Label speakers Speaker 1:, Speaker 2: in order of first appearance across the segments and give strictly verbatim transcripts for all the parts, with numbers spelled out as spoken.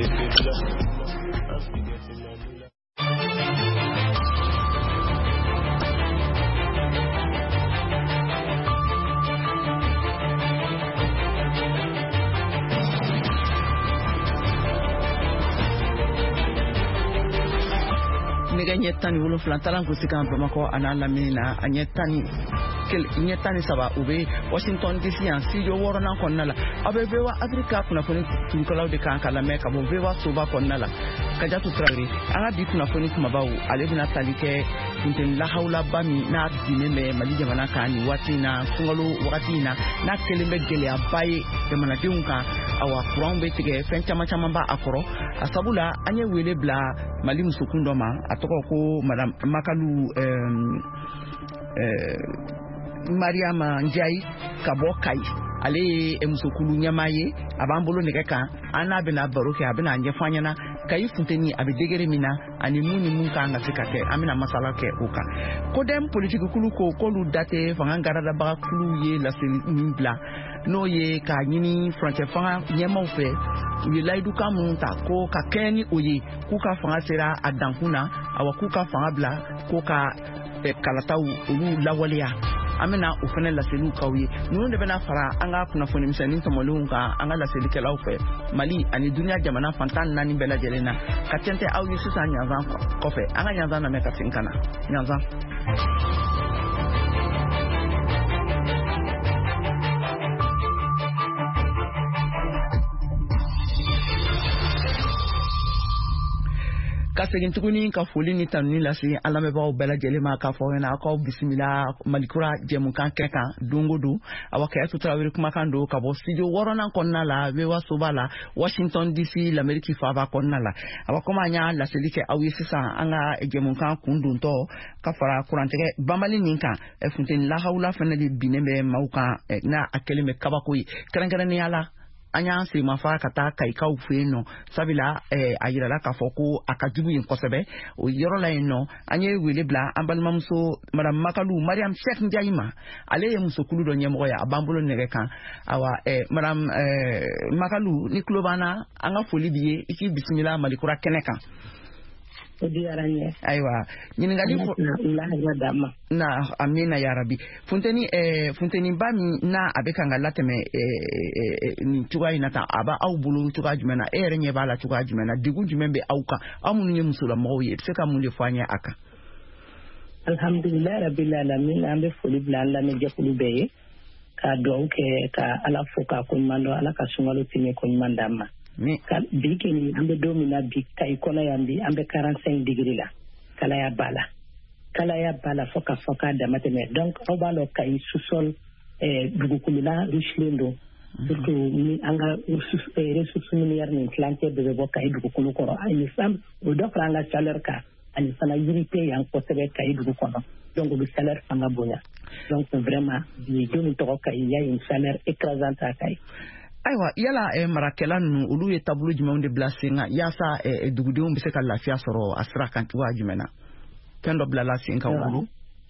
Speaker 1: Ɲɛ tan ni wolonwula talan ko sikan Bamakɔ ana lamini na a ɲɛ tan ni ɲɛ tan ni saba u bɛ Washington D C yan studio wɔɔrɔnan kɔnɔna la aw bɛ V O A Africa kunnafoni turukalaw de kan ka lamɛn ka bɔ V O A soba kɔnɔna la Kajatu Tarawele an ka bi kunnafoni kumabaw ale bɛna tali kɛ funteni lahawlaba min n'a binnen bɛ Mali jamana kan nin waati in na sunkalo wagati in na n'a kɛlen bɛ gɛlɛyaba ye jamanadenw kan awa kuranw bɛ tigɛ fɛn caman caman b'a a kɔrɔ a sabula an ye wele bila Mali musokun dɔ ma a tɔgɔ ko Madame Makalu euh, euh, Mariama Ndiaye ka bɔ Kayi ale ye musokulu ɲɛmaa ye a b'an bolo nɛgɛ kan an n'a bɛna baro kɛ a bɛna ɲɛfɔ an ɲɛna Kayi funteni a bɛ degere min na ani mun ni mun kan ka se ka kɛ an bɛna masala kɛ o kan Codem politique kulu ko k'olu da tɛ fanga garadabaga kulu ye laseli min bila n'o ye ka ɲini furancɛ fanga ɲɛmaw fɛ u ye layidukan minnu ta ko ka kɛɲɛ ni o ye k'u ka fanga sera a dankun na awa k'u ka fanga bila ko ka kalataw olu lawaleya an bɛna o fana laseliw k'aw ye ninnu de bɛna fara an ka kunnafoni misɛnnin tɔmɔlenw kan an ka laselikɛlaw fɛ Mali ani duniya jamana fantan naani bɛɛ lajɛlen na ka tɛntɛ aw ye sisan ɲanzan kɔfɛ an ka ɲanzan lamɛn ka segin ka na ɲanzan. Ka segin tuguni ka foli ni tanuni lase an lamɛnbagaw bɛɛ lajɛlen ma k'a fɔ aw ɲɛna aw k'aw bisimila Malikura jɛmukan kɛ kan don o don awa Kayatu Tarawele kumakan don ka bɔ studio wɔɔrɔnan kɔnɔna la V O A soba la Washington D C l'Amérique faaba kɔnɔna la awa komi an y'a laseli kɛ aw ye sisan an ka jɛmukan kun dontɔ ka fara kurantigɛ banbali nin kan funteni lahawla fana de binnen bɛ maaw kan n'a a kɛlen bɛ kabako ye kɛrɛnkɛrɛnnenya la an y'an semafa ka taa Kayikaw fɛ yen nɔ sabula a yirala k'a fɔ ko a ka jugu yen kosɛbɛ o yɔrɔ la yen nɔ an ye wele bila an balimamuso Madame Makalu Mariam Cheikh Ndiaye ma ale ye musokulu dɔ ɲɛmɔgɔ ye a b'an bolo nɛgɛ kan awa Madame Makalu ni tulo b'an na an ka foli b'i ye i k'i bisimila Malikura kɛnɛ kan. Ayiwa ɲininkali na amina ya rabi funteni eh funteni ba min na a bɛ kan ka latɛmɛ eh ni cogoya in na tan a b'a aw bolo cogoya jumɛn na e yɛrɛ ɲɛ b'a la cogoya jumɛn na degun jumɛn bɛ aw kan aw minnu ye musolamɔgɔw ye i bɛ se ka mun de fɔ an ye a kan.
Speaker 2: Alhamdulillah rabbil alamin an bɛ foli bila an lamɛnjɛkulu bɛɛ ye ka dugawu kɛ ka Ala fo k'a koɲuman dɔn Ala ka sunkalo tɛmɛ koɲuman d'an ma. Bi kini an bɛ don min na bi Kayi kɔnɔ yan bi an bɛ quarante-cinq degré la kalaya b'a la kalaya b'a la fo ka fɔ k'a dama tɛmɛ donc aw b'a dɔn Kayi sous-sol dugukolo la richelen don surtout ni an ka ressources minières ni tilancɛ bɛɛ bɛ bɔ Kayi dugukolo kɔrɔ ani fam o dɔ fara an ka chaleur kan ani fana yiri tɛ yan kosɛbɛ Kayi dugu kɔnɔ donc o bɛ chaleur fanga bonya donc vraiment bi don min tɔgɔ Kayi y a une chaleur écrasante à Kayi.
Speaker 1: Ayiwa yala eh, marakɛla ninnu olu ye taabolo jumɛnw de bila sen kan yaasa eh, dugudenw bɛ se ka lafiya sɔrɔ a sira kan cogoya jumɛn na fɛn dɔ bilala sen kan olu.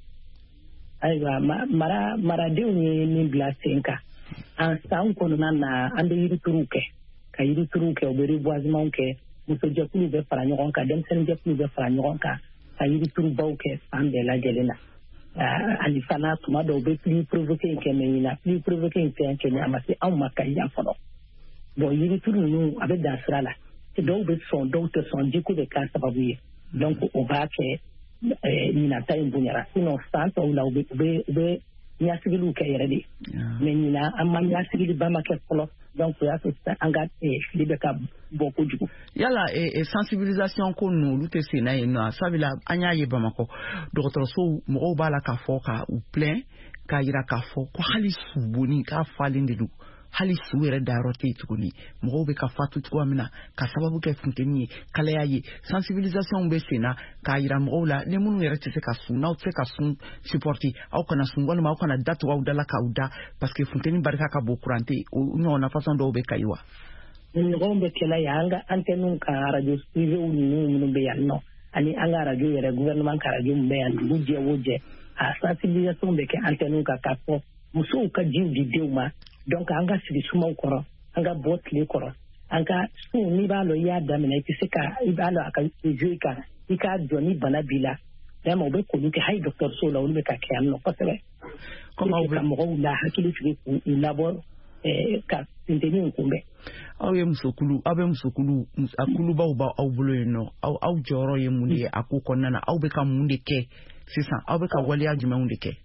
Speaker 2: Ayiwa mara maradenw ye min bila sen kan an san kɔnɔna na an bɛ yirituruw kɛ ka yirituruw kɛ u bɛ reboisement kɛ musojɛkuluw bɛ fara ɲɔgɔn kan denmisɛnninjɛkuluw bɛ fara ɲɔgɔn kan ka yiriturubaw kɛ fan bɛɛ lajɛlen na. ani fana tuma dɔw bɛ pluie provoquée kɛ mais ɲina pluie provoquée tɛ kɛ a ma se anw ma Kayi yan fɔlɔ bon yirituru ninnu a bɛ dan sira la dɔw bɛ sɔn dɔw tɛ sɔn jiko bɛ k'a sababu ye donc o b'a kɛ ɲinata in bonyara sinon san tɔw la u bɛ u bɛ u bɛ ɲɛsigiliw kɛ yɛrɛ de mais ɲina an ma ɲɛsigiliba ma kɛ fɔlɔ donc o y'a to an ka fili bɛ ka bɔ kojugu.
Speaker 1: Yala sensibilisation ko ninnu olu tɛ sen na yen nɔ sabula an y'a ye Bamakɔ dɔgɔtɔrɔsow mɔgɔw b'a la k'a fɔ ka u plaint k'a jira k'a fɔ ko hali su bonni k'a falen de don hali su yɛrɛ dayɔrɔ tɛ yen tuguni mɔgɔw bɛ ka fatu cogoya min na ka sababu kɛ funteni ye kalaya ye sensibilisation bɛ sen na k'a jira mɔgɔw la ni minnu yɛrɛ tɛ se ka sun n'aw tɛ se ka sun supporter aw kana sun walima aw kana datugu aw da la k'aw da parce que funteni barika ka bon courant tɛ o ɲɔgɔnna façon dɔw bɛ Kayi wa.
Speaker 2: Ɲɔgɔn bɛ kɛla yan an ka antenne ka radio privée ninnu minnu bɛ yan nɔ ani an ka radio yɛrɛ gouvernement ka radio min bɛ yan dugu jɛ o jɛ a sensibilisation bɛ kɛ antenne ka k'a fɔ musow ka jiw di denw ma donc an ka sigi sumaw kɔrɔ an ka bɔ tile kɔrɔ an ka sun n'i b'a lɔ i y'a daminɛ i tɛ se ka i b'a lɔ a ka jouer kan i k'a jɔ ni bana b'i la vraiment u bɛ k'olu kɛ hali dɔgɔtɔrɔso la olu bɛ ka kɛ yan nɔ kosɛbɛ comme aw bɛ ka mɔgɔw la hakili sigi k'u labɔ ka funteni kunbɛn.
Speaker 1: Aw ye musokulu aw bɛ musokulu a kulubaw b'aw bolo yen nɔ aw aw jɔyɔrɔ ye mun de ye a ko kɔnɔna na aw bɛ ka mun de kɛ sisan aw bɛ ka waleya jumɛnw de kɛ.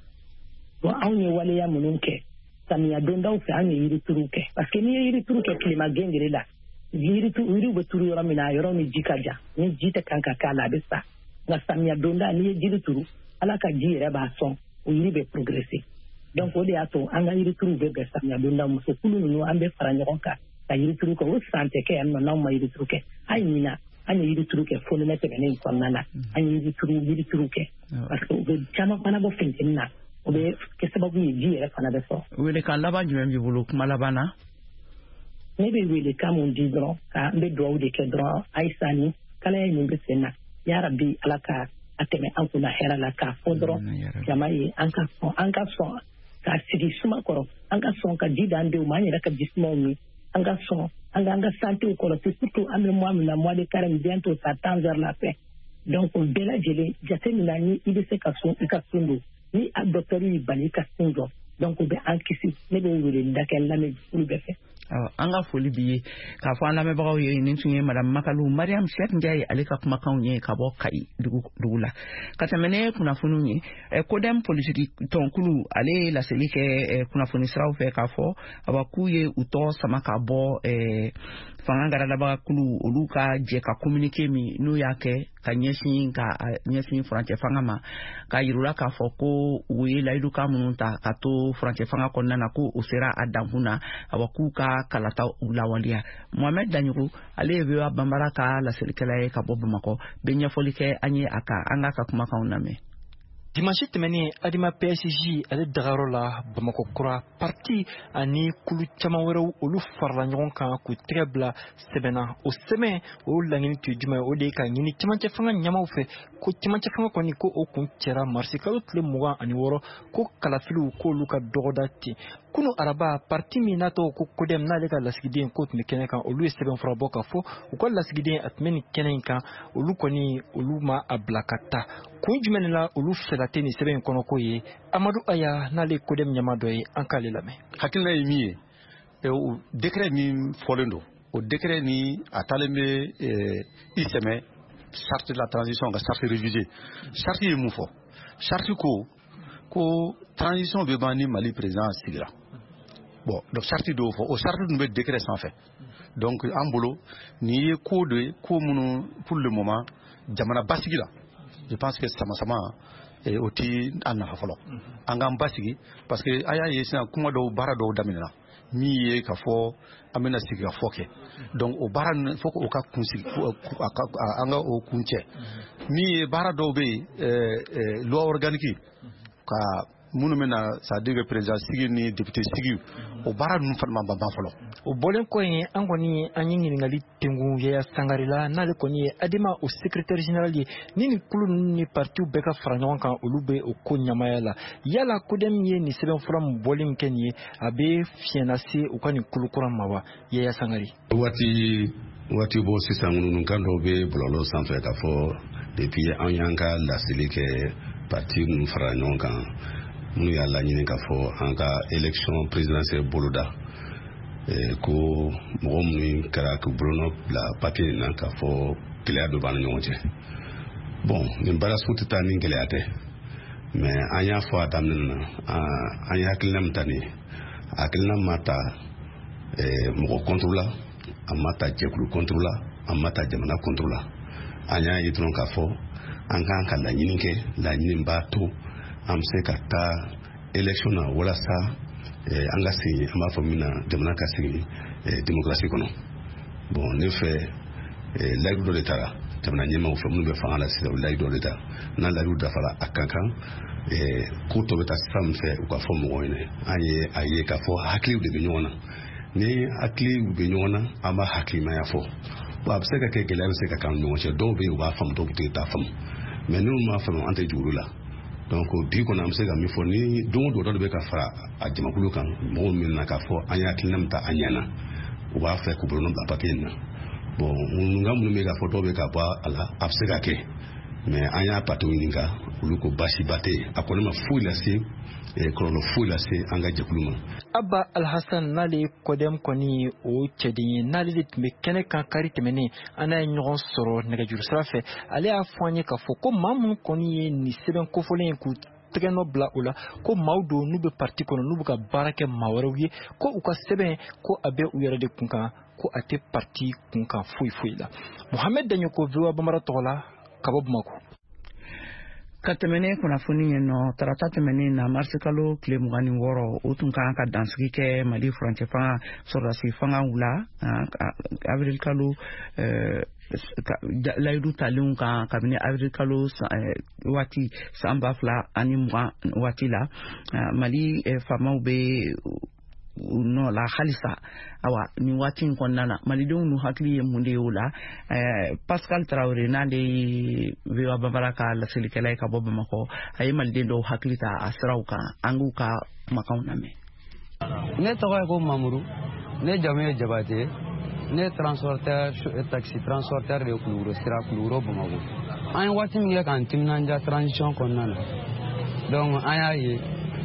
Speaker 2: Bon anw ye waleya minnu kɛ samiya dondaw fɛ an ye yirituru kɛ parce que n'i ye yirituru kɛ tilema gɛngɛrɛ la yiriw bɛ turu yɔrɔ min na yɔrɔ min ji ka jan ni ji tɛ kan ka k'a la a bɛ sa nka samiya donda n'i ye jiri turu ala ka ji yɛrɛ b'a sɔn o yiri bɛ progresser donc o de y'a to an ka yirituru bɛ bɛn samiya donda musokulu ninnu an bɛ fara ɲɔgɔn kan ka yirituru kɛ o san tɛ kɛ yan nɔ n'anw ma yirituru kɛ hali ɲina an ye yirituru kɛ fo nɛnɛ tɛmɛnen kɔnɔna na an ye yirituru yirituru kɛ parce que u bɛ caman fana bɔ funteni na o bɛ kɛ sababu ye ji yɛrɛ fana bɛ sɔrɔ.
Speaker 1: Welekan laban jumɛn b'i bolo kuma laban na.
Speaker 2: Ne bɛ welekan mun di dɔrɔn ka n bɛ dugawu de kɛ dɔrɔn Ayisa ni kalaya min bɛ sen na yarabi ala ka a tɛmɛ an kunna hɛrɛ la k'a fɔ dɔrɔn jama ye an ka sɔn an ka sɔn ka sigi suma kɔrɔ an ka sɔn ka ji d'an denw ma an yɛrɛ ka ji sumaw min an ka sɔn an ka an ka santew kɔrɔ surtout an bɛ mois min na mois de carême bientôt ça tend vers la fin donc o bɛɛ lajɛlen jateminɛ ni i bɛ se ka sun i ka sun don ni a docteur y'i bali i ka sun jɔ donc o bɛ an kisi ne bɛ wele da kɛ lamɛn olu bɛɛ fɛ.
Speaker 1: An ka foli b'i ye k'a fɔ an lamɛnbagaw ye nin tun ye madame Makalu Mariam Sek Ndiaye ale ka kumakanw ye ka bɔ Kayi dugu la ka tɛmɛ ne kunnafoniw ye Codem politique tɔnkulu ale ye laseli kɛ kunnafoni siraw fɛ k'a fɔ aba k'u ye u tɔgɔ sama ka bɔ fanga garadabagakulu olu ka jɛ ka communiqué min n'u y'a kɛ ka ɲɛsin ka ɲɛsin furancɛ fanga ma ka yirula k'a fɔ ko u ye layidukan minnu ta ka to furancɛ fanga kɔnɔna na ko u sera a dankun na aba k'u ka kalata lawaliya. Mohamed Danyogo ale ye Voa Bambara ka laselikɛla ye ka bɔ Bamakɔ bɛ ɲɛfɔli kɛ an ye a kan an ka ka kumakanw lamɛn.
Speaker 3: Dimanche tɛmɛnen Adima P S J ale dagayɔrɔ la Bamakɔ kura parti ani kulu caman wɛrɛw olu farala ɲɔgɔn kan k'u tɛgɛ bila sɛbɛn na o sɛbɛn o laɲini tun ye jumɛn ye o de ye ka ɲini cɛmancɛ fanga ɲɛmaw fɛ ko cɛmancɛ fanga kɔni ko o kun cɛra marisi kalo tile mugan ani wɔɔrɔ ko kalafiliw k'olu ka dɔgɔda ten kunu araba parti min n'a tɔgɔ ko Codem n'ale ka lasigiden ko tun bɛ kɛnɛ kan olu ye sɛbɛn fura bɔ ka fɔ u ka lasigiden a tun bɛ nin kɛnɛ in kan olu kɔni olu ma a bila ka taa kun jumɛn la olu fɛla tɛ nin sɛbɛn in kɔnɔ ko ye Amadu Aya n'ale Codem ɲɛma dɔ ye an k'ale lamɛn.
Speaker 4: Hakilina ye min ye o décret min fɔlen don o décret ni a taalen bɛ i sɛmɛ charte de la transition ka charte révisée charte ye mun fɔ charte ko ko transition bɛ ban ni Mali président sigira bon donc charte dɔw fɔ o charte dun bɛ décret sanfɛ donc an bolo nin ye ko dɔ ye ko minnu pour le moment jamana basigi la je pense que sama sama o ti an nafa fɔlɔ an k'an basigi parce que a y'a ye sisan kuma dɔw baara dɔw daminɛna min ye ka fɔ an bɛna sigi ka fɔ kɛ donc o baara ninnu fo k'o ka kun sigi an ka o kun cɛ min ye baara dɔw bɛ yen loi organique ka minnu bɛna c'est à dire que président sigi ni député sigi o baara ninnu fana ma ban fɔlɔ.
Speaker 3: O bɔlen kɔ yen an kɔni an ye ɲininkali tengu Yaya Sangare la n'ale kɔni ye Adima o secrétaire général ye ni nin kulu ninnu ni partiw bɛɛ ka fara ɲɔgɔn kan olu bɛ o ko ɲamaya la yala Codem ye nin sɛbɛn fura min bɔlen min kɛ nin ye a bɛ fiɲɛ lase u ka nin kulu kura ma wa Yaya Sangare.
Speaker 5: waati waati bɔ sisan ŋununukan dɔw bɛ bɔlɔlɔ sanfɛ k'a fɔ depuis an y'an ka laseli kɛ parti ninnu fara ɲɔgɔn kan minnu y'a laɲini k'a fɔ an ka élection présidentielle boloda ko mɔgɔ minnu kɛra k'u bolonɔ bila papier in na k'a fɔ gɛlɛya dɔ b'an ni ɲɔgɔn cɛ bon nin baara sugu tɛ taa ni gɛlɛya tɛ mais an y'a fɔ a daminɛ na an ye hakilina min ta nin ye hakilina ma ta mɔgɔ contre la a ma ta jɛkulu contre la a ma ta jamana contre la an y'a ye dɔrɔn k'a fɔ an kan ka laɲini kɛ laɲini b'a to an bɛ se ka taa élection na walasa an ka segin an b'a fɔ min na jamana ka segin démocratie kɔnɔ bon ne fɛ layidu dɔ de taara jamana ɲɛmaaw fɛ minnu bɛ fanga la sisan o layidu dɔ de ta n'a layidu dafara a ka kan ko tɔ bɛ taa sira min fɛ u ka fɔ mɔgɔw ɲɛna an ye a ye k'a fɔ hakiliw de bɛ ɲɔgɔn na ni hakiliw bɛ ɲɔgɔn na an b'a hakilimaya fɔ bon a bɛ se ka kɛ gɛlɛya bɛ se ka k'an ni ɲɔgɔn cɛ dɔw bɛ yen u b'a faamu dɔw tɛ taa faamu mais n'u m'a faamu an tɛ juru la donc bi kɔni an bɛ se ka min fɔ ni don o don dɔ de bɛ ka fara a jamakulu kan mɔgɔw min na k'a fɔ an ye hakilina min ta an ɲɛna u b'a fɛ k'u bolonɔ bila papiye in na bon ŋunuŋa minnu bɛ ka fɔ dɔw bɛ ka bɔ a la a bɛ se ka kɛ mais an y'a patiw ɲininka olu ko baasiba tɛ yen a kɔni ma foyi lase kɔlɔlɔ foyi lase an ka jɛkulu ma.
Speaker 3: Abba Alhassan n'ale ye kɔdɛm kɔni o cɛden ye n'ale de tun bɛ kɛnɛ kan kari tɛmɛnen an n'a ye ɲɔgɔn sɔrɔ nɛgɛjuru sira fɛ ale y'a fɔ an ye k'a fɔ ko maa minnu kɔni ye nin sɛbɛn kofɔlen ye k'u tɛgɛ nɔ bila o la ko maaw don n'u bɛ parti kɔnɔ n'u bɛ ka baara kɛ maa wɛrɛw ye ko u ka sɛbɛn ko a bɛ u yɛrɛ de kun kan ko a tɛ parti kun kan foyi foyi la. Mohamed Daɲoko V O A Bambara tɔgɔ la ka bɔ Bamako.
Speaker 1: Ka tɛmɛnen kunnafoni ye nɔ tarata tɛmɛnen na marisi kalo tile mugan ni wɔɔrɔ o tun kan ka dansigi kɛ Mali furancɛ fanga sɔrɔdasi fangaw la avril kalo layidu talenw kan kabini avril kalo waati san ba fila ani mugan waati la Mali faamaw bɛ nɔ la halisa awa nin waati in kɔnɔna na malidenw n'u hakili ye mun de ye o la Pascal Traoré n'ale ye V O A Bambara ka laselilikɛla ye ka bɔ Bamakɔ a ye maliden dɔw hakili ta a siraw kan an k'u ka kumakanw lamɛn.
Speaker 6: Ne tɔgɔ ye ko Mamuru ne jamu ye Jabate ne transporteur taxi transporteur de Kulukoro sira Kulukoro Bamakɔ an ye waati min kɛ k'an timinanja transition kɔnɔna na donc an y'a ye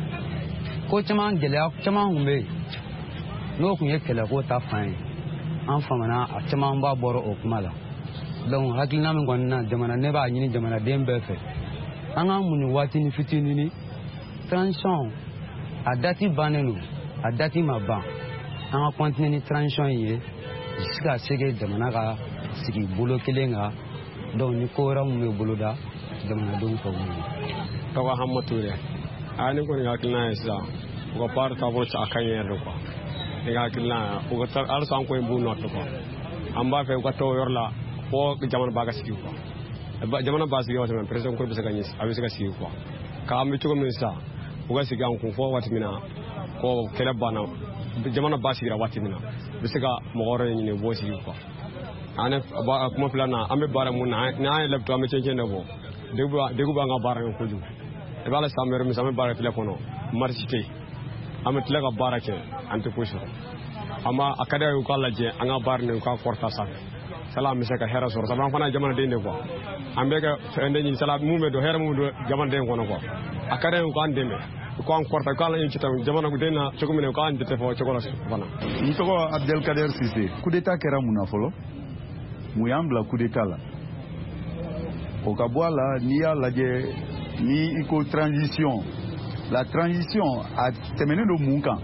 Speaker 6: ko caman gɛlɛya caman kun bɛ yen n'o kun ye kɛlɛko ta fan ye an famana a caman b'a bɔra o kuma la donc hakilina min kɔni na jamana ne b'a ɲini jamanaden bɛɛ fɛ an ka mun waati ni fitinin transition a dati bannen don a dati ma ban an ka continuer ni transition ye se ka se kɛ jamana ka sigi bolo kelen kan donc ni ko wɛrɛ mun bɛ boloda jamanadenw fɛ mun
Speaker 7: tɔgɔ Hamma Touré a ni kɔni hakilina ye sisan u ka baara taabolo a ka ɲi yɛrɛ de quoi ne ka hakilina u ka halisa an ko in b'u nɔfɛ quoi an b'a fɛ u ka taa o yɔrɔ la fo jamana b'a ka sigi quoi jamana b'a sigi waati min président ko bɛ se ka ɲɛ a bɛ se ka sigi quoi k'an bɛ cogo min sisan u ka sigi an kun fɔ waati min na ko kɛlɛ banna jamana b'a sigira waati min na u bɛ se ka mɔgɔ wɛrɛ ɲini u b'o sigi quoi an kuma filanan an bɛ baara mun na ni an ye laptop an bɛ cɛncɛn de bɔ degun b'an ka baara kɛ kojugu i b'a la san wɛrɛ min an bɛ baara tile kɔnɔ marisi tɛ yen an bɛ tila ka baara kɛ an tɛ foyi sɔrɔ an b'a a ka di a ye u k'a lajɛ an ka baara ni u k'a kɔrɔta sanfɛ sala an bɛ se ka hɛrɛ sɔrɔ sabu an fana ye jamanaden de quoi an bɛ ka fɛn de ɲini sala mun bɛ don hɛrɛ mun don jamanaden kɔnɔ quoi a ka di a ye u k'an dɛmɛ u k'an kɔrɔta u k'an ɲini cita jamanaden na cogo min na u k'an jate fɔ cogo la fana.
Speaker 8: N tɔgɔ Abdelkader Sise coup d'état kɛra mun na fɔlɔ mun y'an bila coup d'état la o ka bɔ a la n'i y'a lajɛ ni i ko transition la transition a tɛmɛnen don mun kan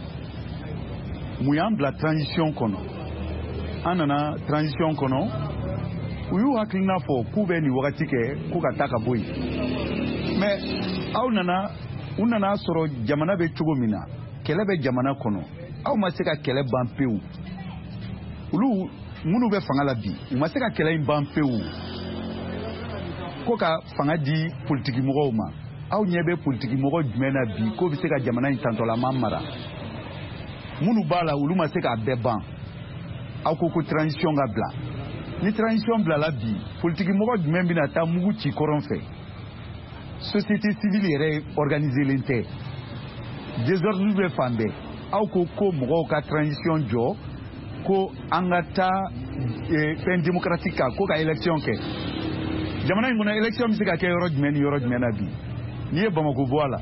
Speaker 8: mun y'an bila transition kɔnɔ an nana transition kɔnɔ u y'u hakilina fɔ k'u bɛ nin wagati kɛ k'u ka taa ka bɔ yen mais aw nana u nana sɔrɔ jamana bɛ cogo min na kɛlɛ bɛ jamana kɔnɔ aw ma se ka kɛlɛ ban pewu olu minnu bɛ fanga la bi u ma se ka kɛlɛ in ban pewu ko ka fanga di politiki mɔgɔw ma aw ɲɛ bɛ politiki mɔgɔ jumɛn na bi ko bɛ se ka jamana in tantɔlama mara minnu b'a la olu ma se k'a bɛɛ ban aw ko ko transition ka bila ni transition bilala bi politiki mɔgɔ jumɛn bɛna taa mugu ci kɔrɔn fɛ société civile yɛrɛ organiselen tɛ désordre bɛ fan bɛɛ aw ko ko mɔgɔw ka transition jɔ ko an ka taa fɛn démocratique kan ko ka élection kɛ jamana in kɔnɔ élection bɛ se ka kɛ yɔrɔ jumɛn ni yɔrɔ jumɛn na bi n'i ye Bamako bɔ a la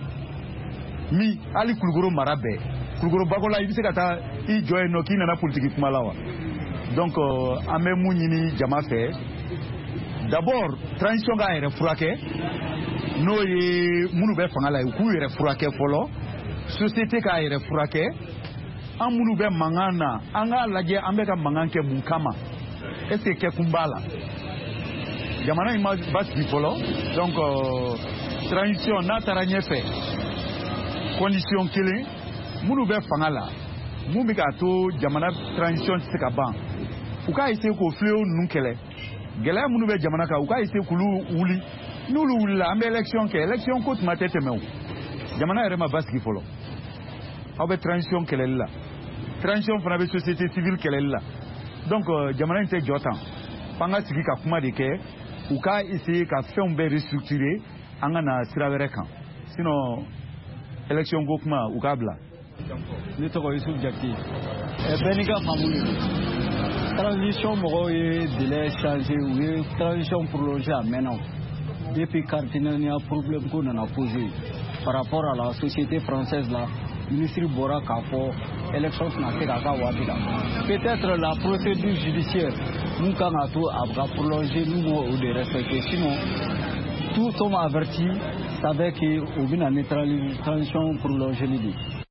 Speaker 8: mi hali Kulukoro mara bɛɛ Kulukoro bakola i bɛ se ka taa i jɔ yen nɔ k'i nana politiki kuma la wa donc an bɛ mun ɲini jama fɛ d'abord transition k'a yɛrɛ furakɛ n'o ye minnu bɛ fanga la u k'u yɛrɛ furakɛ fɔlɔ société k'a yɛrɛ furakɛ an minnu bɛ mankan na an k'a lajɛ an bɛ ka mankan kɛ mun kama est ce que kɛkun b'a la jamana in ma basigi fɔlɔ donc transition n'a taara ɲɛfɛ condition kelen minnu bɛ fanga la mun bɛ k'a to jamana transition tɛ se ka ban u k'a essayer k'o fléau ninnu kɛlɛ gɛlɛya minnu bɛ jamana kan u k'a essayer k'olu wuli n'olu wulila an bɛ élection kɛ élection ko tuma tɛ tɛmɛ o jamana yɛrɛ ma basigi fɔlɔ aw bɛ transition kɛlɛli la transition fana bɛ société civile kɛlɛli la donc jamana in tɛ jɔ tan f'an ka sigi ka kuma de kɛ u k'a essayer ka fɛnw bɛɛ restructurer an ka na sira wɛrɛ kan sinon élection ko kuma u k'a bila
Speaker 9: ne tɔgɔ ye Yusuf Jakite bɛɛ n'i ka faamu de don transition mɔgɔw ye délai changé u ye transition prolongé a mɛnna depuis Cartinien y a problème ko nana posé par rapport à la société française là ministre bɔra k'a fɔ élection tɛna se k'a ka waati la peut-être la procédure judiciaire mun kan ka to a ka prolonger n'u m'o de respecter sinon tous sommes avertis savaient que u bɛna ni transition prolongée de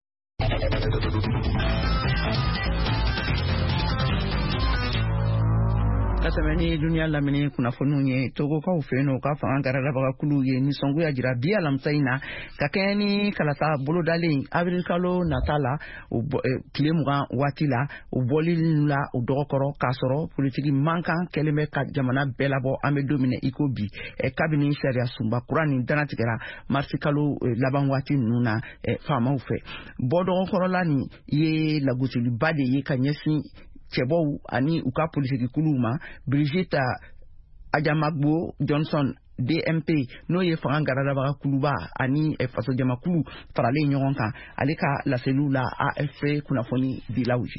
Speaker 1: ka tɛmɛ ni duniya lamini kunnafoniw ye togokaw fɛ yen nɔ u ka fanga garalabaga ye nisɔngoya jira bi alamisa in na ka kɛɲɛ ni kalata bolodalen avril kalo nata la tile mugan waati la u bɔli la u dɔgɔkɔrɔ k'a sɔrɔ politiki mankan kɛlen bɛ ka jamana bɛɛ labɔ an bɛ don minɛ i ko bi kabini sariya sunba kura nin danatigɛra marisi kalo laban waati ninnu na faamaw fɛ bɔ dɔgɔkɔrɔla nin ye lagosiliba de ye ka ɲɛsin cɛbɔw ani u ka politikikuluw ma Brigitte Ajamagbo Johnson D M P n'o ye fanga garalabaga kuluba ani fasojamakulu faralen ɲɔgɔn kan ale ka laseliw la A F kunnafoni dilaw ye.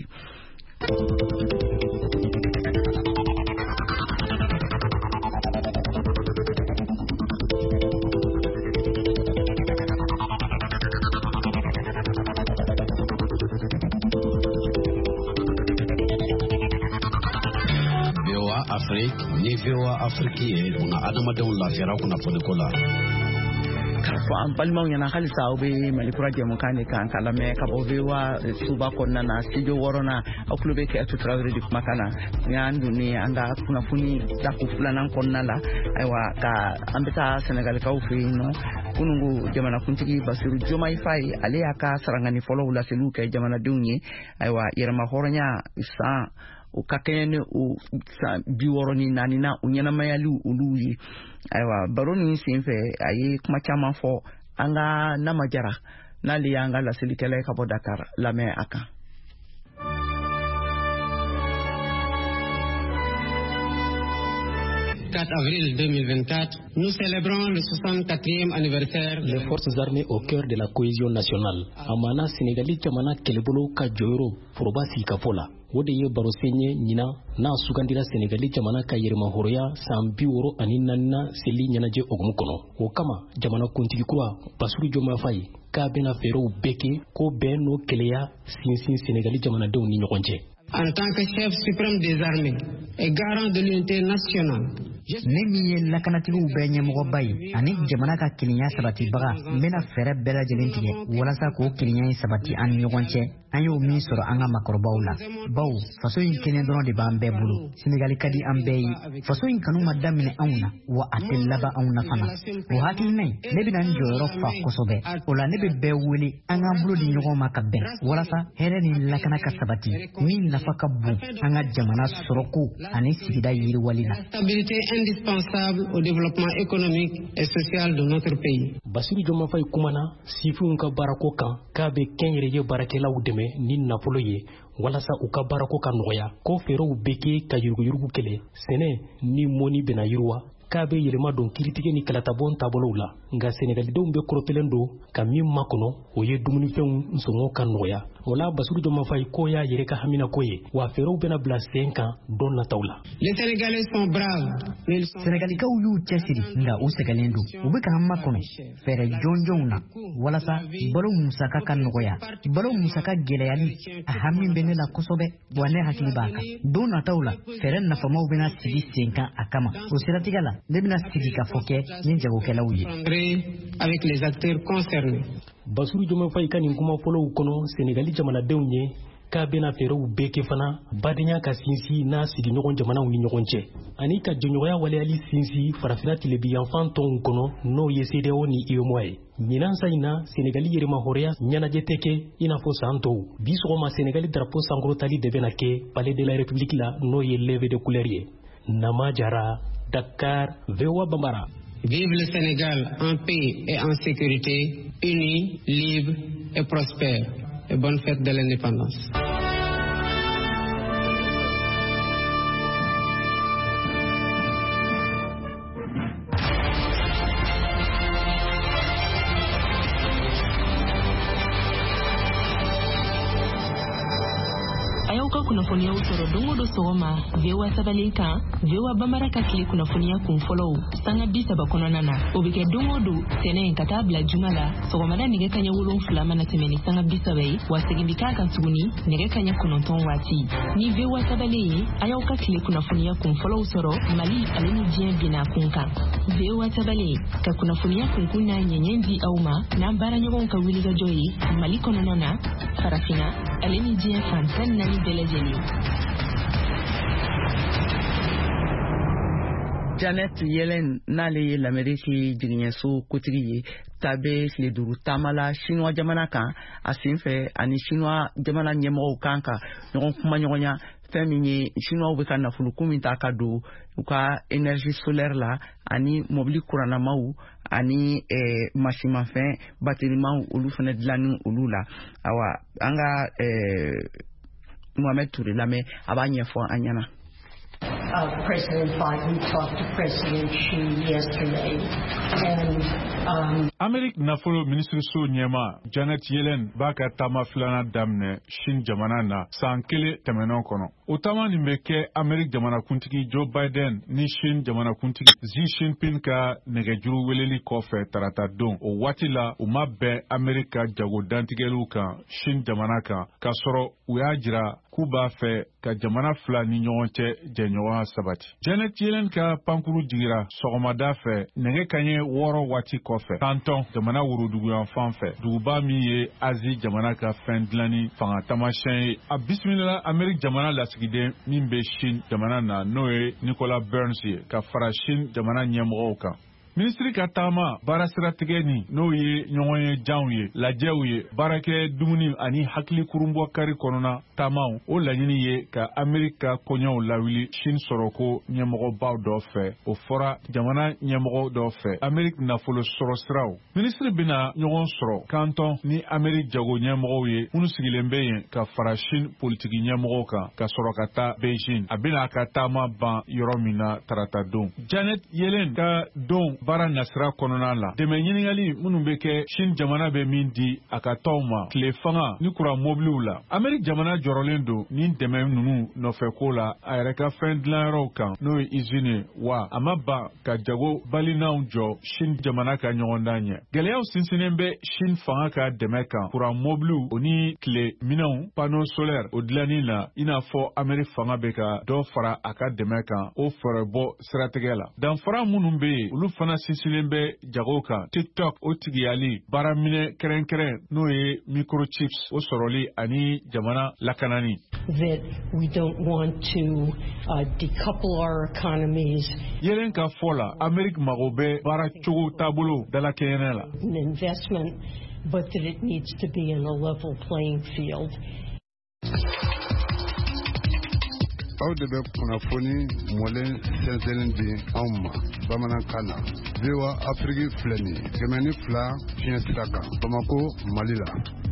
Speaker 5: Afrique ni V O A Afrique ye una adamadenw lafiyara kunnafoni ko la
Speaker 1: k'a fɔ an balimaw ɲɛna halisa aw bɛ Malikura jɛmukan de kan k'a lamɛn ka bɔ V O A suba kɔnɔna na studio wɔɔrɔnan aw tulo bɛ Kɛyatu Tarawele de kumakan na ni an donnen an ka kunnafoni dako filanan kɔnɔna la ayiwa ka an bɛ taa Senegalikaw fɛ yen nɔ kunungo jamanakuntigi Basiru Jomayi Faye ale y'a ka sarangani fɔlɔw laseliw kɛ jamanadenw ye ayiwa yɛrɛma hɔrɔnya san o ka kɛɲɛ ni o san bi wɔɔrɔ ni naani na o ɲɛnamayali olu ye ayiwa baro nin senfɛ a ye kuma caman fɔ an ka Nama Jara n'ale y'an ka laselikɛla ye ka bɔ Dakar lamɛn a kan.
Speaker 10: quatre avril deux mille vingt-quatre, nous célébrons le soixante-quatrième anniversaire.
Speaker 11: Les forces armées au cœur de la cohésion nationale. Amana Sénégali jamana kelebolo ka joyoro foroba sika fola. Wode ye baro senye nyina na sugandira Sénégali jamana ka yerema horoya sambi woro ani nanna seli nyanaje ogumukono. O kama jamana kuntigi kwa Basiru Jomayi Faye ka bena fero beke ko beno keleya sinsin Sénégali jamana de ni nyokonje.
Speaker 10: En tant que chef suprême des armées et garant de l'unité nationale,
Speaker 12: ne min ye lakanatigiw bɛɛ ɲɛmɔgɔba ye ani jamana ka keleya sabatibaga n bɛna fɛɛrɛ bɛɛ lajɛlen tigɛ walasa k'o keleya in sabati an ni ɲɔgɔn cɛ. An y'o min sɔrɔ an ka makɔrɔbaw la. Baw faso in kɛnɛ dɔrɔn de b'an bɛɛ bolo. Senegali ka di an bɛɛ ye. Faso in kanu ma daminɛ anw na wa a tɛ laban anw na fana. O hakilina in ne bɛna n jɔyɔrɔ fa kosɛbɛ. O la ne bɛ bɛɛ wele an k'an bolo di ɲɔgɔn ma ka bɛn walasa hɛrɛ ni lakana ka sabati min nafa ka bon an ka jamana sɔrɔko ani sigida yiriwali la.
Speaker 10: Stabilité indispensable au développement économique et social de notre pays.
Speaker 11: Basiru Jomayi Faye kumana sifinw ka baarako kan k'a bɛ kɛnyɛrɛye baarakɛlaw dɛmɛ ni nafolo ye walasa u ka baarako ka nɔgɔya ko fɛɛrɛw bɛ kɛ ka yuruguyurugu kɛlɛ sɛnɛ ni mɔni bɛna yiriwa k'a bɛ yɛlɛma don kiritigɛ ni kalatabon taabolow la nka Senegalidenw bɛ kɔrɔtɛlen don ka min makɔnɔ o ye dumunifɛnw sɔngɔ ka nɔgɔya o la Basiru Jomayi Faye ko y'a yɛrɛ ka hamina ko ye wa fɛɛrɛw bɛna bila sen kan don nataw la.
Speaker 10: Les Sénégalais sont braves.
Speaker 12: Senegalikaw y'u cɛsiri nka u sɛgɛlen don u bɛ k'an makɔnɔ fɛɛrɛ jɔnjɔnw na walasa balo musaka ka nɔgɔya balo musaka gɛlɛyali a hami bɛ ne la kosɛbɛ wa ne hakili b'a kan don nataw la fɛɛrɛ nafamaw bɛna sigi sen kan a kama o siratigɛ la ne bɛna sigi ka fɔ kɛ ni jagokɛlaw ye.
Speaker 10: Avec les acteurs concernés.
Speaker 11: Basiru Jomayi Faye ka nin kuma fɔlɔw kɔnɔ Senegali jamanadenw ye k'a bɛna fɛɛrɛw bɛɛ kɛ fana badenya ka sinsin n'a sigiɲɔgɔn jamanaw ni ɲɔgɔn cɛ ani ka jɔɲɔgɔnya waleyali sinsin farafina tilebiyanfan tɔnw kɔnɔ n'o ye C E D E A O ni U E M O A ye. Ɲinan sa in na Senegali yɛrɛma hɔrɔnya ɲɛnajɛ tɛ kɛ i n'a fɔ san tɔw bi sɔgɔma Senegali drapeau sankɔrɔtali de bɛna kɛ Palais de la République la n'o ye levée de couleur ye. Nama Jara, Dakar, V O A Bambara.
Speaker 10: Vive le Sénégal en paix et en sécurité, uni, libre et prospère. Et bonne fête de l'indépendance.
Speaker 13: kunnafoniya sɔrɔ don o don sɔgɔma V O A sabalen kan V O A Bambara ka tile kunnafoniya kun fɔlɔw sanga bi saba kɔnɔna na o bɛ kɛ don o don tɛnɛ ka taa bila juma la sɔgɔmada nɛgɛ kaɲɛ wolonfila mana tɛmɛ ni sanga bi saba ye wa segin bi k'a kan tuguni nɛgɛ kaɲɛ kɔnɔntɔn waati ni V O A sabalen ye a y'aw ka tile kunnafoniya kun fɔlɔw sɔrɔ Mali ale ni diɲɛ binna kun kan V O A sabalen ka kunnafoniya kunkun n'a ɲɛɲɛ di aw ma n'an baaraɲɔgɔnw ka wulikajɔ ye Mali kɔnɔna na farafina ale ni diɲɛ fan tan naani bɛɛ lajɛlen.
Speaker 1: Janet Yellen n'ale ye l'Amérique jigiɲɛso kotigi ye tabe tile duuru taamala Chinois jamana kan a sen fɛ ani Chinois jamana ɲɛmɔgɔw kan ka ɲɔgɔn kuma ɲɔgɔnya fɛn min ye Chinois bɛ ka nafoloku min ta ka don u ka énergie solaire la ani mobili kurannamaw ani eh, masimafɛn baterimaw olu fana dilanni olu la awa an ka eh, Mohamed Touré lamɛn a b'a ɲɛfɔ an ɲɛna.
Speaker 14: Uh, President Biden talked to President Xi yesterday, and um,
Speaker 15: Amerik nafolo ministre so nyema Janet Yellen b'a ka taama filanan daminɛ Chine jamana na san kelen tɛmɛnɛn kɔnɔ. O taama nin bɛ kɛ Amerik jamanakuntigi Joe Biden ni Chine jamanakuntigi Xi Jinping ka nɛgɛjuru weleli kɔfɛ tarata don. O waati la u ma bɛn Amerik ka jago dantigɛliw kan Chine jamana kan k'a sɔrɔ u y'a jira k'u b'a fɛ ka jamana fila ni ɲɔgɔn cɛ jɛɲɔgɔnya sabati. Janet Yellen ka pankuru jigira sɔgɔmada fɛ nɛgɛ kaɲɛ wɔɔrɔ waati kɔfɛ Canton jamana woroduguyan fan fɛ duguba min ye Asie jamana ka fɛn dilanni fanga tamasiyɛn ye. A bisimila Amerik jamana lasigiden min bɛ Chine jamana na n'o ye Nicolas Burns ye ka fara Chine jamana ɲɛmɔgɔw kan. Ministri ka taama baara siratigɛ ni n'o ye ɲɔgɔn ye janw ye lajɛw ye baarakɛ dumuni ani hakili kurunbɔ kari kɔnɔna taamaw o laɲini ye ka Amerik ka kɔɲɔw lawuli Chine sɔrɔ ko ɲɛmɔgɔbaw dɔ fɛ o fɔra jamana ɲɛmɔgɔ dɔ fɛ Amerik nafolo sɔrɔ siraw. Ministri bɛna ɲɔgɔn sɔrɔ Canton ni Amerik jago ɲɛmɔgɔw ye minnu sigilen bɛ yen ka fara Chine politiki ɲɛmɔgɔw kan ka sɔrɔ ka taa Beijing a bɛna a ka taama ban yɔrɔ min na tarata don. Janet Yellen ka don baara nasira kɔnɔna la dɛmɛ ɲininkali minnu bɛ kɛ Chine jamana bɛ min di a ka tɔnw ma tile fanga ni kuran mobiliw la. Amerik jamana jɔrɔlen don ni dɛmɛ ninnu nɔfɛ ko la a yɛrɛ ka fɛn dilanyɔrɔw kan n'o ye usine wa a ma ban ka jago balinaw jɔ Chine jamana ka ɲɔgɔndan ɲɛ. Gɛlɛyaw sinsinnen bɛ Chine fanga ka dɛmɛ kan kuran mobiliw o ni tile minɛnw panneau solaire o dilanni la i n'a fɔ Amerik fanga bɛ ka dɔ fara a ka dɛmɛ kan o fɛɛrɛbɔ siratigɛ la. Danfara minnu bɛ yen olu fana sinsinnen bɛ jago kan TikTok o tigiyali baaraminɛ kɛrɛnkɛrɛn n'o ye microchips o sɔrɔli ani jamana lakanani.
Speaker 14: That we don't want to uh, decouple our economies.
Speaker 15: Yellen ka fɔ la Amerik mago bɛ baara cogo taabolo dalakɛɲɛnɛ la.
Speaker 14: An investment, but that it needs to be in a level playing field.
Speaker 16: Aw de bɛ kunnafoni mɔlen sɛnsɛnlen di anw ma bamanankan na. V O A Afiriki filɛ nin ye kɛmɛ ni fila fiɲɛ sira kan Bamako Mali la.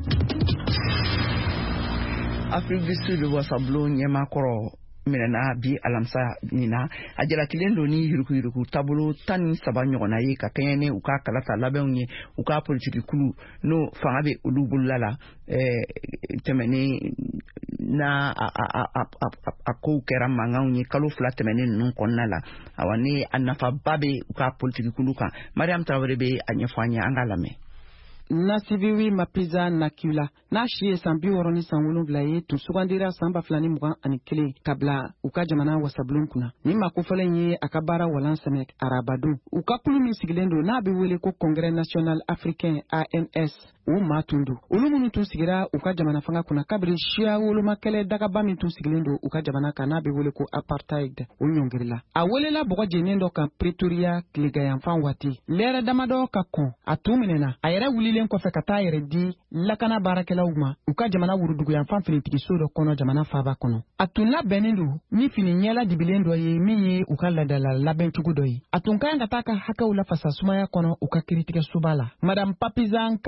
Speaker 1: Afrique du Sud wasabulon ɲɛmakɔrɔ minɛna bi alamisa nin na a jalakilen don ni yuruguyurugu taabolo tan ni saba ɲɔgɔnna ye ka kɛɲɛ ni u ka kalata labɛnw ye u ka politiki kulu n'o fanga bɛ olu bolola la tɛmɛnen na a kow kɛra mankanw ye kalo fila tɛmɛnen ninnu kɔnɔna la awa ni a nafaba bɛ u ka politiki kulu kan Mariam Traoré bɛ a ɲɛfɔ an ye an ka lamɛn.
Speaker 17: Nasibiwi Mapiza Nakula n'a si ye san bi wɔɔrɔ ni san wolonwula ye tun sugandira san ba fila ni mugan ani kelen ka bila u ka jamana wasabulon kunna ni makofɔlen ye a ka baara walan sɛmɛ arabadon u ka kulu min sigilen don n'a bɛ wele ko Congrès National Africain A N S u maa tun don olu minnu tun sigira u ka jamana fanga kunna kabiri siya wolomakɛlɛ dagaba min tun sigilen don u ka jamana kan n'a bɛ wele ko apartheid o ɲɔngirila a welela bɔgɔ jɛnen dɔ kan Pretoria tileganyanfan waati lɛrɛ damadɔ ka kɔn a tun minɛna a yɛrɛ wulilen kɔfɛ ka taa yɛrɛ di lakana baarakɛlaw ma u ka jamana wuruduguyanfan finitigiso dɔ kɔnɔ jamana faaba kɔnɔ a tun labɛnnen don ni fini ɲɛla dibilen dɔ ye min ye u ka ladala labɛncogo dɔ ye a tun ka kan ka taa ka hakɛw lafasa sumaya kɔnɔ u ka kiritigɛsoba la Madame Papizan Kakula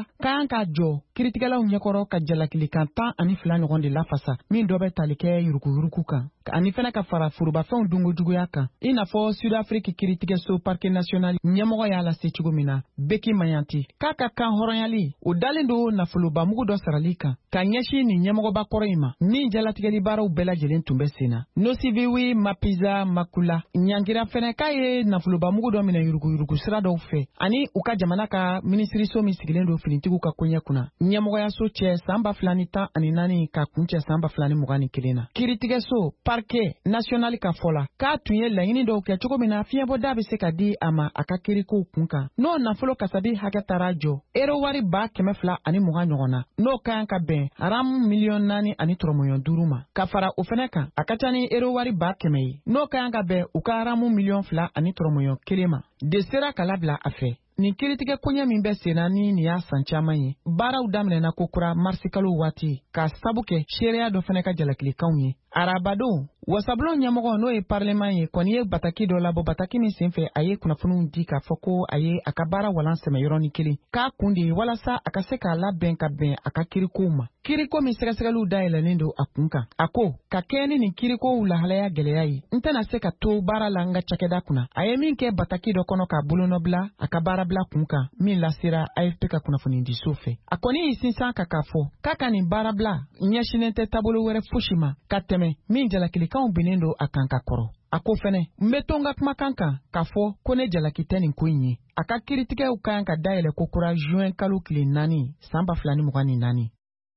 Speaker 17: k'an ka jɔ kiritigɛlaw ɲɛkɔrɔ ka jalakilikan tan ani fila ɲɔgɔn de lafasa min dɔ bɛ tali kɛ yuruguyurugu kan ani fɛnɛ ka fara forobafɛnw dunkojuguya kan i n'a fɔ sudafiriki kiritigɛso parke nasional ɲɛmɔgɔ y'a lase cogo min na beki mayanti k'a ka kan hɔrɔnyali o dalen do nafolobamugu dɔ sarali kan ka ɲɛsin nin ɲɛmɔgɔba kɔrɔ in ma min jalatigɛli baaraw bɛɛ lajɛlen tun bɛ sen na nosiviwi mapiza makula ɲangira fɛnɛ k'a ye nafolobamugu dɔ minɛ yuruguyurugu sira dɔw fɛ ani u ka jamana ka minisiriso min sigilen do finitigiw ka koɲɛ kunna ɲɛmɔgɔyaso cɛ san ba fila ni tan ani naani ka kuncɛ san ba fila ni mugan ni kelen na kiritigɛso parke nasionali ka fɔ la k'a tun ye laɲini dɔw kɛ cogo min na fiɲɛbɔda bɛ se ka di a ma a ka kirikow kun kan n'o nafolo kasabi hakɛ taara jɔ ero wari ba kɛmɛ fila ani mugan ɲɔgɔn na n'o ka kan ka bɛn aramu miliyɔn naani ani tɔrɔmɔɲɔn duuru ma ka fara o fɛnɛ kan a ka ca ni ero wari ba kɛmɛ ye n'o ka kan ka bɛn u ka aramu miliyɔn fila ani tɔrɔmɔɲɔn kelen ma de sera ka labila a fɛ nin kiritigɛ koɲɛ min bɛ senna ni nin y'a san caman ye baaraw daminɛna kokura marsikalo waati k'a sabu kɛ seereya dɔ fɛnɛ ka jalakilikanw ye arabadon wasabulon ɲɛmɔgɔ n'o ye parleman ye kɔni ye bataki dɔ labɔ bataki min senfɛ a ye kunnafoniw di k'a fɔ ko a ye a ka baara walan sɛmɛ yɔrɔnin kelen k'a kun de ye walasa a ka se k'a labɛn ka bɛn a ka kirikow ma kiriko min sɛgɛsɛgɛliw dayɛlɛnnen don a kun kan a ko ka kɛ ni nin kirikow lahalaya gwɛlɛya ye n tɛna se ka to baara la n ka cakɛda kunna a ye min kɛ bataki dɔ kɔnɔ k'a bolonɔbila a ka baarabila kun kan min lasera A F P ka kunnafoni diso fɛ a kɔni y'i sinsan ka k'a fɔ k'a ka nin baarabila ɲɛsinen tɛ taabolo wɛrɛ fosi ma ka tɛmɛ min jalakilikanw binnen don a kan ka kɔrɔ a ko fɛnɛ n bɛ to n ka kumakan kan k'a fɔ ko ne jalaki tɛ nin ko in ye a ka kiritigɛw ka kan ka dayɛlɛ kokura juin kalo tile naani san ba fila ni mugan ni naani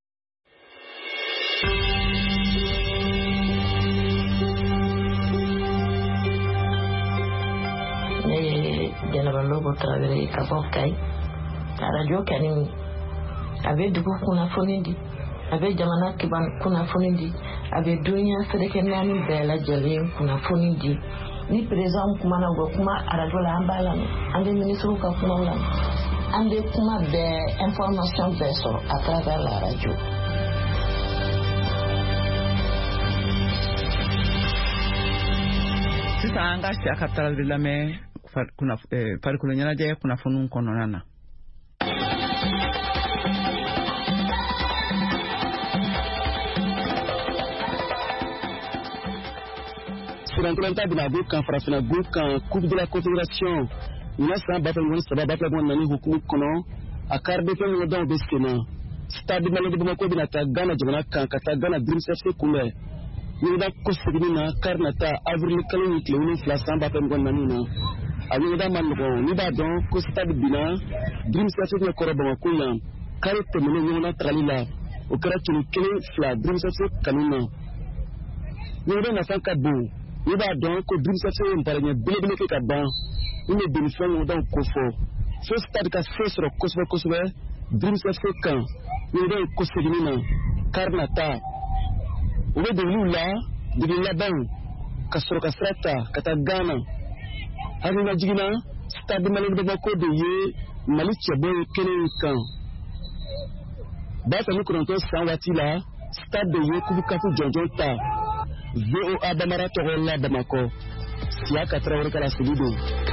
Speaker 18: ne ye Jɛnɛba Lobo Tarawele ka bɔ Kayi arajo kɛni a bɛ dugu kunnafoni di a bɛ jamana kiban kunnafoni di a bɛ dunuya seleke naani bɛɛ lajɛlen kunnafoni di ni président kumana u bɛ kuma arajo la an b'a lamɛn an bɛ ministre ka kumaw lamɛn an bɛ kuma bɛɛ information bɛɛ sɔrɔ à travers la radio.
Speaker 1: sisan an ka si a ka tarawele lamɛn farikolo ɲɛnajɛ kunnafoniw kɔnɔna na.
Speaker 19: Sirankulanta bina bu kan farafina bu kan coupe de la confédération ina san ba fɛn saba ba fɛn nani hukumu kɔnɔ a kari de fɛn ɲɔgɔn bɛ sen na stade Mali de Bamako bina taa Ghana jamana kan ka taa Ghana Dreams F C kunbɛn ɲɔgɔnda ko seginni na kari na taa avril kalo ni tile wolonwula san ba fɛn ɲɔgɔn nani na a ɲɔgɔnda ma nɔgɔn n'i b'a dɔn ko stade bina Dreams F C ɲɛ kɔrɔ Bamako yan kari tɛmɛnen ɲɔgɔnda tagali la o kɛra tuni kelen fila Dreams F C kanu na ɲɔgɔnda nafa ka bon i b'a dɔn ko Dreams F C ye nparanɲɛ belebele kɛ ka ban min bɛ benifɛn ɲɔgɔndaw ko fɔ fo stade ka se sɔrɔ kosɛbɛ kosɛbɛ Dreams F C kan ɲɔgɔndaw ko seginni na kari na taa u bɛ degeliw la degeli laban ka sɔrɔ ka sira ta ka taa Ghana hakilina jiginna stade Mali de Bamako de ye Mali cɛbɔ ye kelen kan ba sani kɔnɔntɔn san waati la stade de ye kubu kapu jɔnjɔn ta V O A Bamara tɔgɔ la Bamakɔ siya ka Tarawele kala sigi don.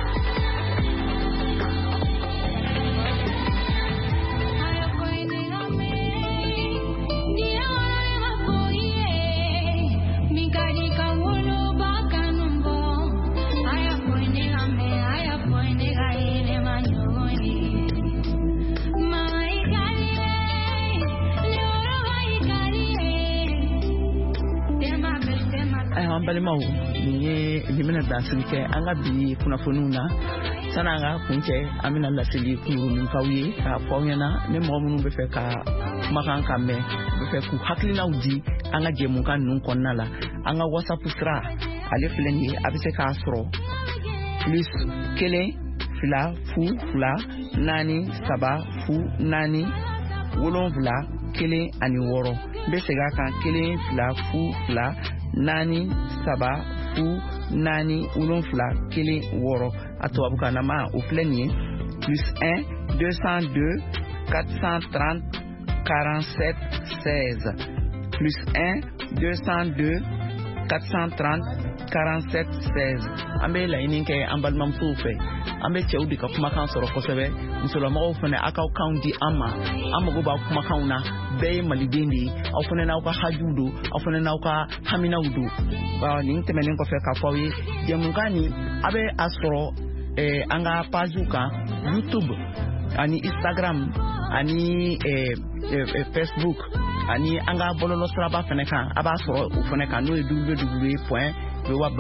Speaker 1: an balimaw nin ye nin bɛna dansigi kɛ an ka bi kunnafoniw na sanni an ka kuncɛ an bɛna laseli kunkuruninkaw ye k'a fɔ aw ɲɛna ni mɔgɔ minnu bɛ fɛ ka kumakan ka mɛn u bɛ fɛ k'u hakilinaw di an ka jɛmukan ninnu kɔnɔna la an ka whatsapp sira ale filɛ nin ye a bɛ se k'a sɔrɔ plus kelen fila fu fila naani saba fu naani wolonfila kelen ani wɔɔrɔ n bɛ segin a kan kelen fila fu fila naani saba fu naani wolonfila kelen wɔɔrɔ a tubabukan nama o filɛ nin ye plus un deux cent deux quatre cent trente quarante sept seize plus un deux cent deux quatre cent trente quarante-sept seize an bɛ laɲini kɛ an balimamusow fɛ an bɛ cɛw de ka kumakan sɔrɔ kosɛbɛ musolamɔgɔw fana aw k'aw kanw di an ma an mago b'aw kumakanw na bɛɛ ye maliden de ye aw fana n'aw ka hajuw don aw fana n'aw ka haminaw don nin tɛmɛnen kɔfɛ k'a fɔ aw ye jɛmukan nin a bɛ a sɔrɔ an ka pajiw kan YouTube ani Instagram ani Facebook ani an ka bɔlɔlɔ siraba fana kan a b'a sɔrɔ o fana kan n'o ye w w w point